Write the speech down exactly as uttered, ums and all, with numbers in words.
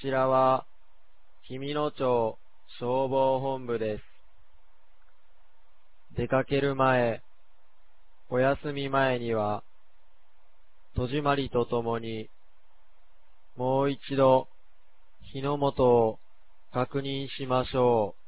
ちらは紀美野町消防本部です。出かける前、お休み前には、戸締まりとともに、もう一度火の元を確認しましょう。